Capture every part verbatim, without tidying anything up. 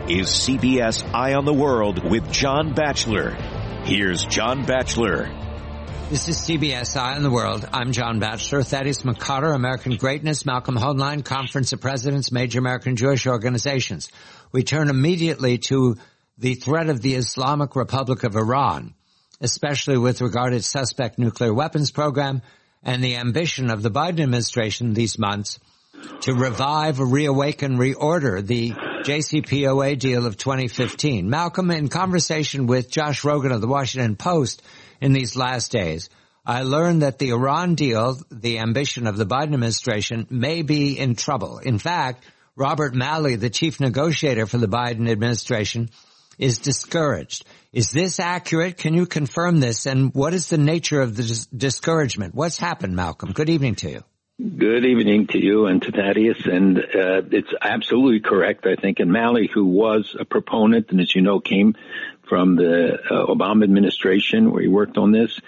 is C B S Eye on the World with John Batchelor. Here's John Batchelor. This is C B S Eye on the World. I'm John Batchelor. Thaddeus McCarter, American Greatness, Malcolm Hoenlein, Conference of Presidents, Major American Jewish Organizations. We turn immediately to the threat of the Islamic Republic of Iran, especially with regard to its suspect nuclear weapons program and the ambition of the Biden administration these months to revive, reawaken, reorder the J C P O A deal of twenty fifteen. Malcolm, in conversation with Josh Rogin of the Washington Post in these last days, I learned that the Iran deal, the ambition of the Biden administration, may be in trouble. In fact, Robert Malley, the chief negotiator for the Biden administration, is discouraged. Is this accurate? Can you confirm this? And what is the nature of the dis- discouragement? What's happened, Malcolm? Good evening to you. Good evening to you and to Thaddeus. And uh, it's absolutely correct, I think. And Malley, who was a proponent and, as you know, came from the uh, Obama administration where he worked on this,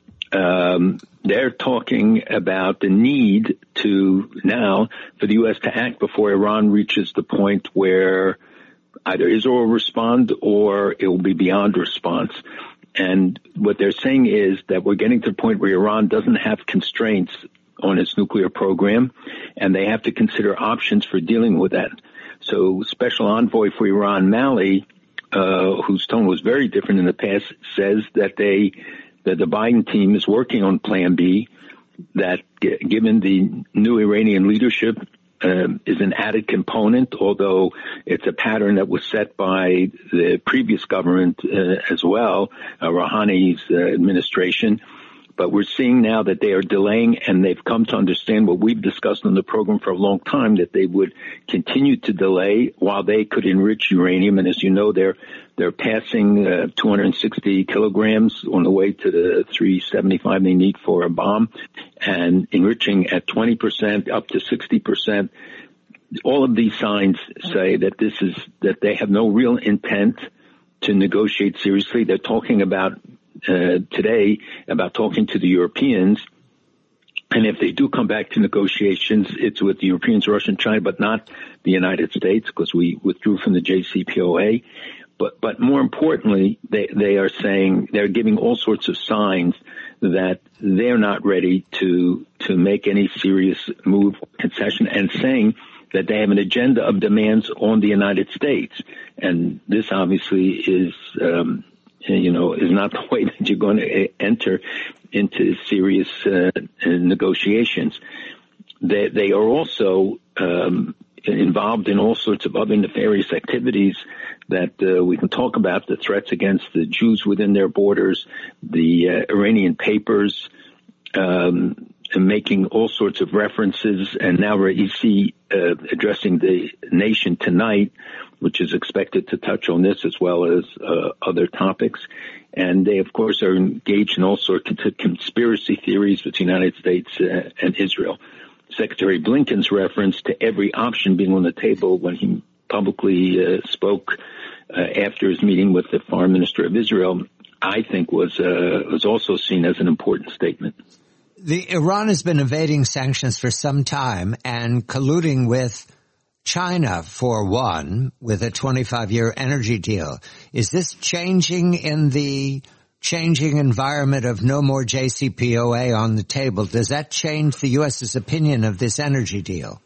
um, they're talking about the need to now for the U S to act before Iran reaches the point where either Israel will respond or it will be beyond response. And what they're saying is that we're getting to the point where Iran doesn't have constraints on its nuclear program, and they have to consider options for dealing with that. So Special Envoy for Iran, Malley, uh, whose tone was very different in the past, says that they, that the Biden team is working on Plan B, that g- given the new Iranian leadership uh, is an added component, although it's a pattern that was set by the previous government uh, as well, uh, Rouhani's uh, administration. But we're seeing now that they are delaying, and they've come to understand what we've discussed on the program for a long time, that they would continue to delay while they could enrich uranium. And as you know, they're they're passing uh, two hundred sixty kilograms on the way to the three seventy-five they need for a bomb, and enriching at twenty percent up to sixty percent. All of these signs say that this is that they have no real intent to negotiate seriously. They're talking about Uh, today about talking to the Europeans, and if they do come back to negotiations, it's with the Europeans, Russia, and China, but not the United States, because we withdrew from the J C P O A. But but more importantly, they they are saying they're giving all sorts of signs that they're not ready to to make any serious move concession, and saying that they have an agenda of demands on the United States, and this obviously is. Um, you know, is not the way that you're going to enter into serious uh, negotiations. They, they are also um, involved in all sorts of other nefarious activities that uh, we can talk about, the threats against the Jews within their borders, the uh, Iranian papers, um, and making all sorts of references, and now Raisi uh, addressing the nation tonight, which is expected to touch on this as well as uh, other topics. And they, of course, are engaged in all sorts of conspiracy theories between the United States uh, and Israel. Secretary Blinken's reference to every option being on the table when he publicly uh, spoke uh, after his meeting with the foreign minister of Israel, I think was uh, was also seen as an important statement. The Iran has been evading sanctions for some time and colluding with China, for one, with a twenty-five year energy deal. Is this changing in the changing environment of no more J C P O A on the table? Does that change the U S's opinion of this energy deal?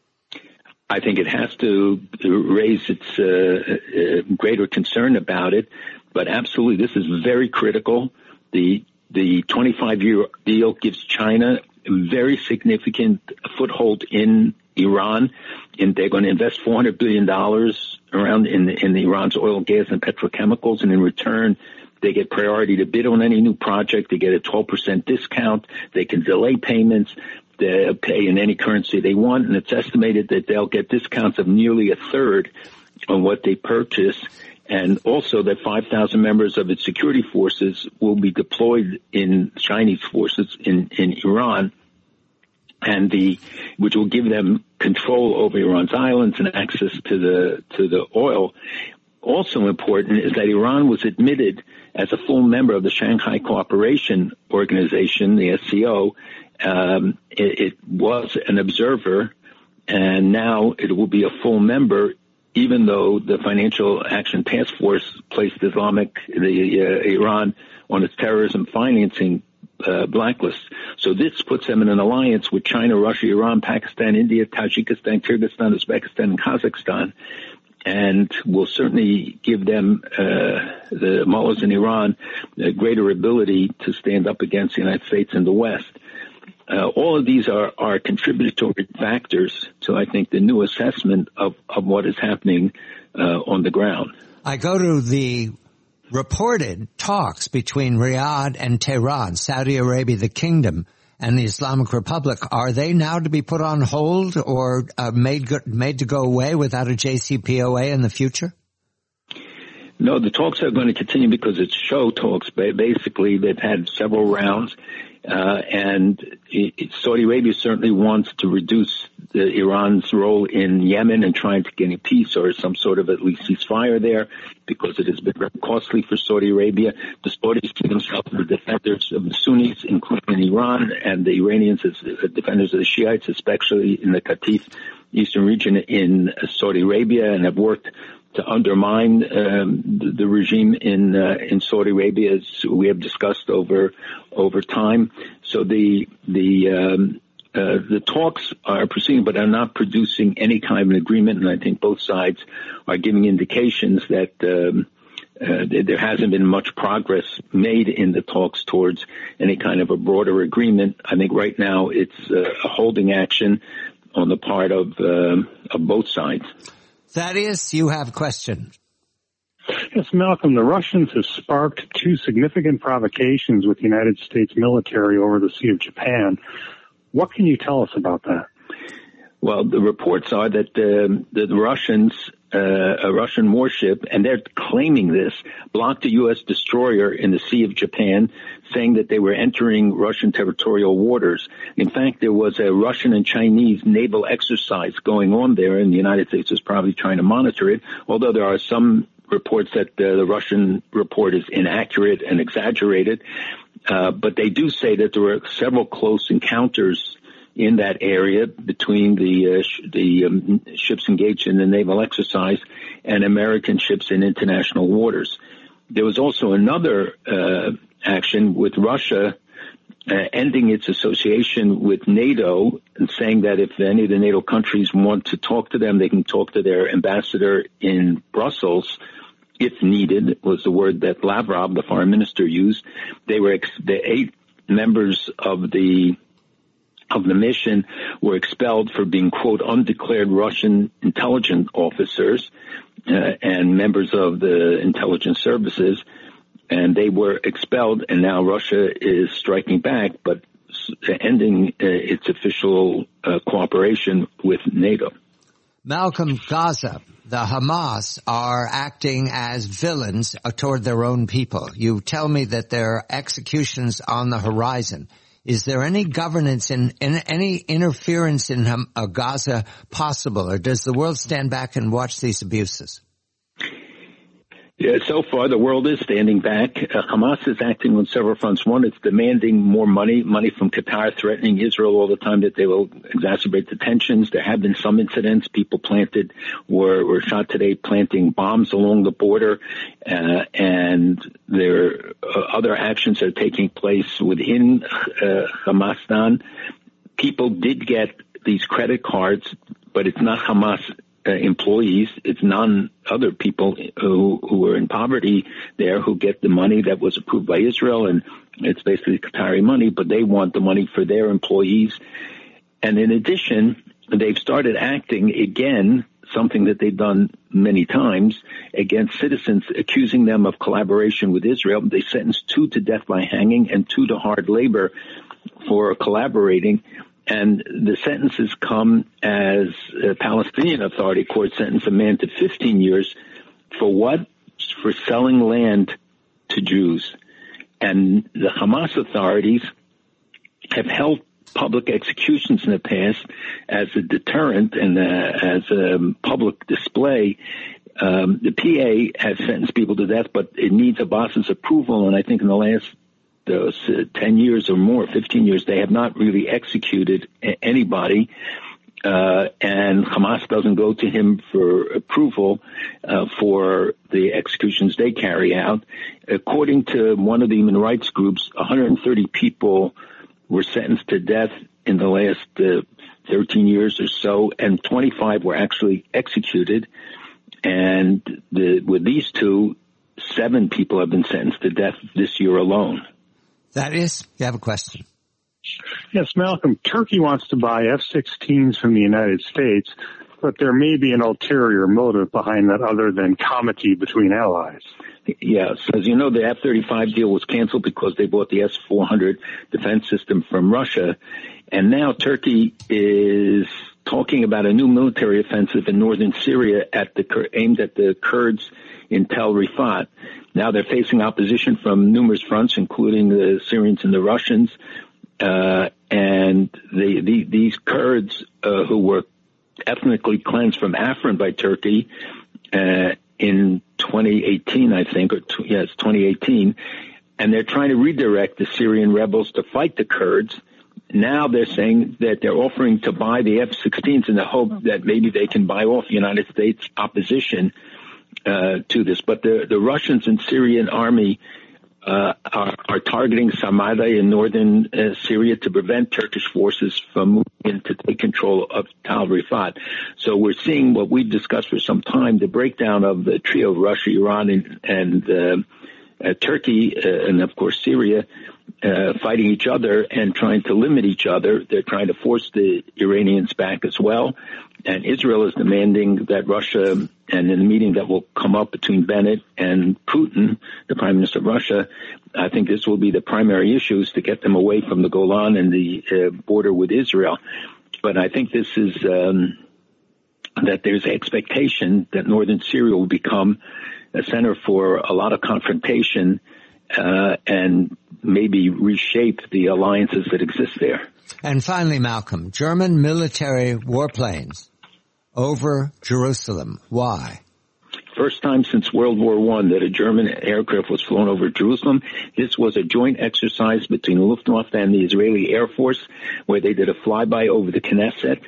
I think it has to raise its uh, uh, greater concern about it, but absolutely, this is very critical. The the twenty-five year deal gives China a very significant foothold in Iran, and they're going to invest four hundred billion dollars around in, in Iran's oil, gas, and petrochemicals, and in return, they get priority to bid on any new project. They get a twelve percent discount. They can delay payments. They pay in any currency they want, and it's estimated that they'll get discounts of nearly a third on what they purchase, and also that five thousand members of its security forces will be deployed in Chinese forces in, in Iran, and the which will give them control over Iran's islands and access to the to the oil. Also important is that Iran was admitted as a full member of the Shanghai Cooperation Organization, the S C O. Um, it, it was an observer, and now it will be a full member even though the Financial Action Task Force placed Islamic, the uh, Iran on its terrorism financing uh, blacklist. So this puts them in an alliance with China, Russia, Iran, Pakistan, India, Tajikistan, Kyrgyzstan, Uzbekistan, and Kazakhstan, and will certainly give them, uh, the mullahs in Iran, a greater ability to stand up against the United States and the West. Uh, all of these are, are contributory factors to, I think, the new assessment of, of what is happening uh, on the ground. I go to the reported talks between Riyadh and Tehran, Saudi Arabia, the kingdom, and the Islamic Republic. Are they now to be put on hold or uh, made go- made to go away without a J C P O A in the future? No, the talks are going to continue because it's show talks. Basically, they've had several rounds. Uh, and it, Saudi Arabia certainly wants to reduce the, Iran's role in Yemen and trying to get a peace or some sort of at least ceasefire there, because it has been very costly for Saudi Arabia. The Saudis see themselves as the defenders of the Sunnis, including Iran, and the Iranians as defenders of the Shiites, especially in the Qatif eastern region in Saudi Arabia, and have worked to undermine um, the, the regime in uh, in Saudi Arabia, as we have discussed over over time. So the the um, uh, the talks are proceeding, but are not producing any kind of an agreement. And I think both sides are giving indications that um, uh, there hasn't been much progress made in the talks towards any kind of a broader agreement. I think right now it's uh, a holding action on the part of uh, of both sides. Thaddeus, you have a question. Yes, Malcolm, the Russians have sparked two significant provocations with the United States military over the Sea of Japan. What can you tell us about that? Well, the reports are that uh, the Russians, uh, a Russian warship, and they're claiming this, blocked a U S destroyer in the Sea of Japan, saying that they were entering Russian territorial waters. In fact, there was a Russian and Chinese naval exercise going on there, and the United States was probably trying to monitor it, although there are some reports that uh, the Russian report is inaccurate and exaggerated. Uh, but they do say that there were several close encounters in that area between the uh, sh- the um, ships engaged in the naval exercise and American ships in international waters. There was also another uh, action with Russia uh, ending its association with NATO and saying that if any of the NATO countries want to talk to them, they can talk to their ambassador in Brussels if needed, was the word that Lavrov, the foreign minister, used. They were ex- the eight members of the of the mission were expelled for being, quote, undeclared Russian intelligence officers uh, and members of the intelligence services, and they were expelled, and now Russia is striking back, but ending uh, its official uh, cooperation with NATO. Malcolm, Gaza, the Hamas are acting as villains toward their own people. You tell me that there are executions on the horizon. Is there any governance in, in any interference in um, uh, Gaza possible, or does the world stand back and watch these abuses? Yeah, so far the world is standing back. Uh, Hamas is acting on several fronts. One, it's demanding more money, money from Qatar, threatening Israel all the time that they will exacerbate the tensions. There have been some incidents. People planted, were, were shot today planting bombs along the border. Uh, and there are other actions that are taking place within uh, Hamastan. People did get these credit cards, but it's not Hamas Uh, employees. It's non other people who who are in poverty there who get the money that was approved by Israel, and it's basically Qatari money, but they want the money for their employees. And in addition, they've started acting again, something that they've done many times, against citizens, accusing them of collaboration with Israel. They sentenced two to death by hanging and two to hard labor for collaborating. And the sentences come as a Palestinian Authority court sentenced a man to fifteen years for what? For selling land to Jews. And the Hamas authorities have held public executions in the past as a deterrent and uh, as a public display. Um, the P A has sentenced people to death, but it needs Abbas's approval. And I think in the last those uh, ten years or more, fifteen years, they have not really executed a- anybody. Uh, and Hamas doesn't go to him for approval uh, for the executions they carry out. According to one of the human rights groups, one hundred thirty people were sentenced to death in the last uh, thirteen years or so, and twenty-five were actually executed. And the, with these two, seven people have been sentenced to death this year alone. That is, you have a question. Yes, Malcolm, Turkey wants to buy F sixteens from the United States, but there may be an ulterior motive behind that other than comity between allies. Yes, as you know, the F thirty-five deal was canceled because they bought the S four hundred defense system from Russia. And now Turkey is talking about a new military offensive in northern Syria at the aimed at the Kurds in Tel Rifat. Now they're facing opposition from numerous fronts, including the Syrians and the Russians. Uh, and the, the, these Kurds, uh, who were ethnically cleansed from Afrin by Turkey, uh, in twenty eighteen, I think, or t- yes, twenty eighteen, and they're trying to redirect the Syrian rebels to fight the Kurds. Now they're saying that they're offering to buy the F sixteens in the hope that maybe they can buy off the United States opposition, uh, to this. But the, the Russians and Syrian army Uh, are, are targeting Samarra in northern uh, Syria to prevent Turkish forces from moving in to take control of Tal Rifat. So we're seeing what we've discussed for some time, the breakdown of the trio of Russia, Iran, and, and uh, uh, Turkey, uh, and of course Syria, uh, fighting each other and trying to limit each other. They're trying to force the Iranians back as well. And Israel is demanding that Russia, and in the meeting that will come up between Bennett and Putin, the Prime Minister of Russia, I think this will be the primary issues to get them away from the Golan and the uh, border with Israel. But I think this is um, that there's an expectation that northern Syria will become a center for a lot of confrontation uh, and maybe reshape the alliances that exist there. And finally, Malcolm, German military warplanes over Jerusalem. Why? First time since World War One that a German aircraft was flown over Jerusalem. This was a joint exercise between the Luftwaffe and the Israeli Air Force, where they did a flyby over the Knesset,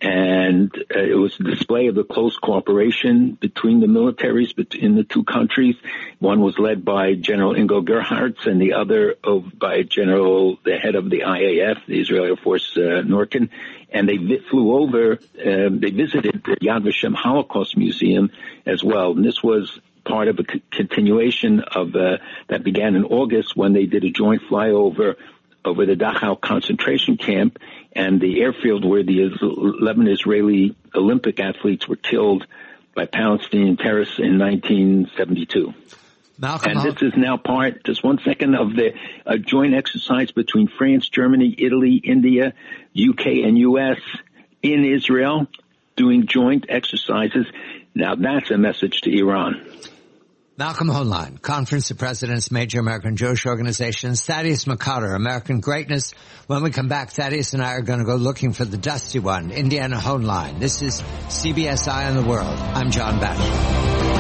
and uh, it was a display of the close cooperation between the militaries in the two countries. One was led by General Ingo Gerhardt, and the other of, by General, the head of the I A F, the Israeli Air Force, uh, Norkin. And they vi- flew over, uh, they visited the Yad Vashem Holocaust Museum as well. And this was part of a c- continuation of uh, that began in August when they did a joint flyover over the Dachau concentration camp and the airfield where the eleven Israeli Olympic athletes were killed by Palestinian terrorists in nineteen seventy-two. Malcolm, and this is now part, just one second, of the uh, joint exercise between France, Germany, Italy, India, U K, and U S in Israel, doing joint exercises. Now that's a message to Iran. Malcolm Hoenlein, Conference of Presidents, Major American Jewish Organizations. Thaddeus McCutter, American Greatness. When we come back, Thaddeus and I are going to go looking for the dusty one, Indiana Hoenlein. This is C B S Eye on the World. I'm John Batchelor.